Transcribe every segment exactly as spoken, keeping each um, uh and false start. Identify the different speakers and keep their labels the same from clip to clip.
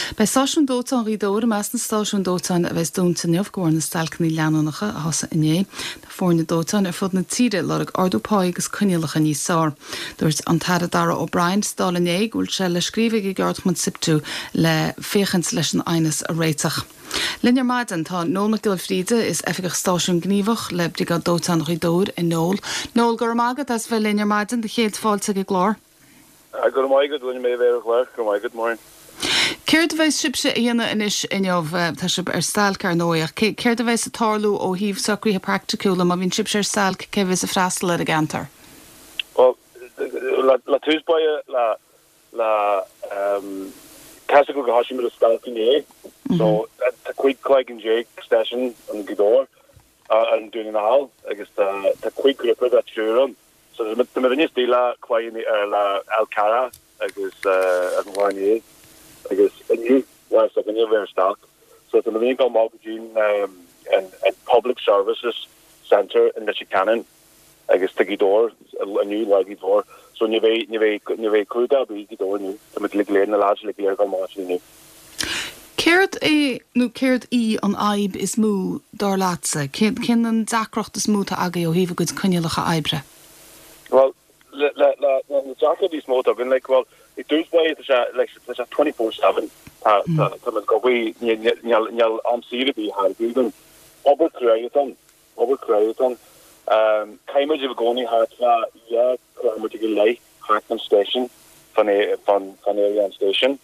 Speaker 1: Bei Station Dótán rídóir meastan Station Dótán a bheits dúnta neamh go bhfuair na stalcaní leanúnacha a thosa inné. Tá fórna Dótán ar fud na tíre le ardúpáig agus conialacha níos sár. Dúirt an tada Dara O'Brien stála né gúil se le scríbigh i gceart man siptú le féchant leis an ainas a réiteach. Linnear Maiden tá Noel McGillivray is efigach stáisiún gníomhach le brigad Dótán rídóir in Noel. Noel gur mágad as bheith Linnear Maiden de chéad fáilte go glár.
Speaker 2: Gur mágad bhain mé bhéir glár, gur mágad mór.
Speaker 1: Céir de bheith sibse aana inis inneomh tá sib ar stáilcar nóíach. Céir de bheith a tarlú ó híomh sacríthe practicúla má bhín sibse ar stáil cehis a freastal ar a gantar?
Speaker 2: Well, la túsbaie la la um Casa go hasisi mit a stalking so ta quick like in Jake station on the door uh, and doing an all I guess the the quick gripper that sure so the the medinnis dela quite in la Alcara I guess uh as one year I guess a new was like a new very stock so the medinnis go magazine um and and public services center in the Chicanan I guess the door a new like door so ni ve ni ve ni ve cruda be the door ni the mit lig na large lig go march ni
Speaker 1: Céirt é nó céirt í an aib is mú dar lása cin cin an dacrocht is múta aga ó híh go conialacha aibre.
Speaker 2: Well la la la the jacket is more of like well it does way it's like it's a twenty-four seven uh some go we nyal nyal am see be hard even over creating over creating um kaimage of going hard yeah kaimage lay Hackman station van a van van area station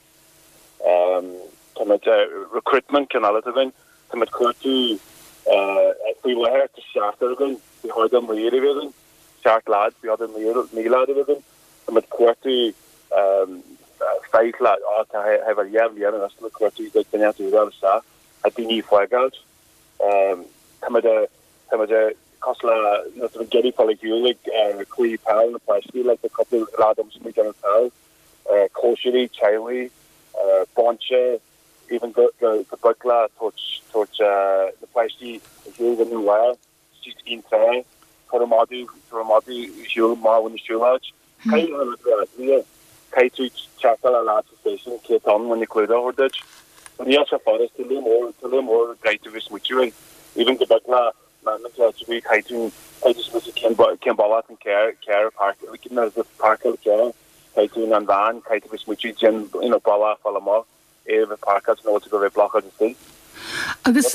Speaker 2: um met uh, recruitment can all of them met to uh we were here to charter again we heard them really really chart lads we had them me lad with them met to um fight lad have a year year and that's the quarter that can have to do that at the new flag out um come at a come at a Cosla, you know, the Getty Polygulic, uh, Clee Powell, the price like a couple of Adams, Miguel Powell, uh, Koshiri, Chiley, uh, Boncha, even the, the, the Buckla, touch, touch, uh, the price the Hugh and Wire, sixteen Fair, Koramadu, Koramadu, Hugh, Marwin, Shulage, Kyle, and the idea, Kaitu, Chapel, a large station, Kate on when they cleared over Dutch. And the other forest to live more, to live more, Kaitu, which you even the Buckla. Man, to be Kaitu, I just was a Kimbalat and Care, Care Park, we can know the Park of Care, Kaitu and Van, Kaitu was Muchi, Jim, you know, Bala, Falama, Eva Parkas, no to go to block of the thing.
Speaker 1: Agus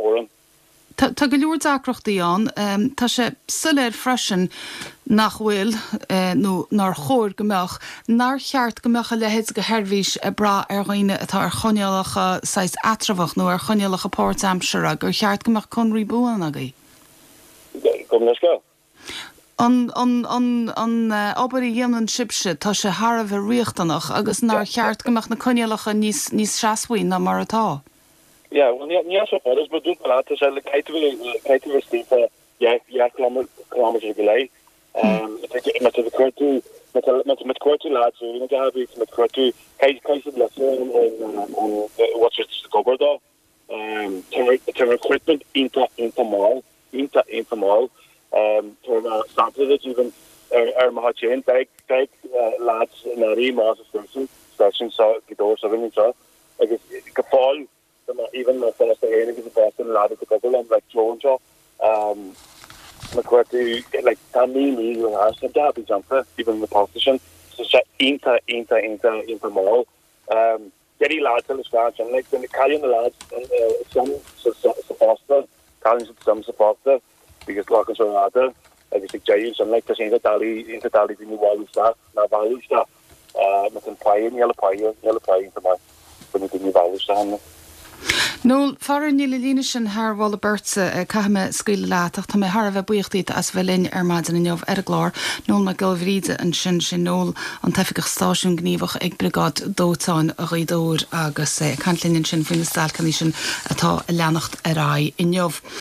Speaker 1: Tá go leor dacrochtaí an, tá sé sulir freisin nach bhfuil nó nar chóir gombeach, nar cheart gombeach a lehéid go heirbhís a bra ar ghaoine atá ar chonealacha sais atravach nó ar chonealacha Port Amshire gur cheart gombeach conraí buan agaí.
Speaker 2: Come let's go.
Speaker 1: An an an an obair dhéanann sibse tá sé thar bheith riochtanach agus nar cheart gombeach na conealacha níos níos seaasmhaoin na mar atá.
Speaker 2: Yeah, well, yeah, yeah, so far, but do that. So, like, I do, I do receive, yeah, yeah, kilometers, kilometers delay. Um, I think it's the quarter, met met met quarter lads. You know, have it met quarter. Kai kai should lesson on on what's it the cover though. Um, to recruitment into into mall, into into mall. Um, to started it even our Mahachain big big lads in the Remaster station station so the doors of it so. I guess it fall. Even my first day is the best in a lot of the couple and like Jones um McQuarty like Tammy Lee who has a derby jumper even the position so inter inter inter inter mall um Getty lads in the scratch and like when the Italian lads and some supporter Italians some supporter because like us are other like the Giants and like the same Italy into Italy the new value stuff now value stuff uh with the pie yellow pie yellow pie into my when the new value stuff
Speaker 1: Noel, far níle líne sin haar bhla bertsa caime scuile látach tá mé har bheith buochtaí as bhelinn ar maidin in neomh ar a glár, Noel McGillivray an sin sin Noel an taifigach stáisiún gníomhach ag brigad Dótán a ghidóir agus cantlinn sin faoin na stáilcaní sin atá leannacht ar ai in neomh.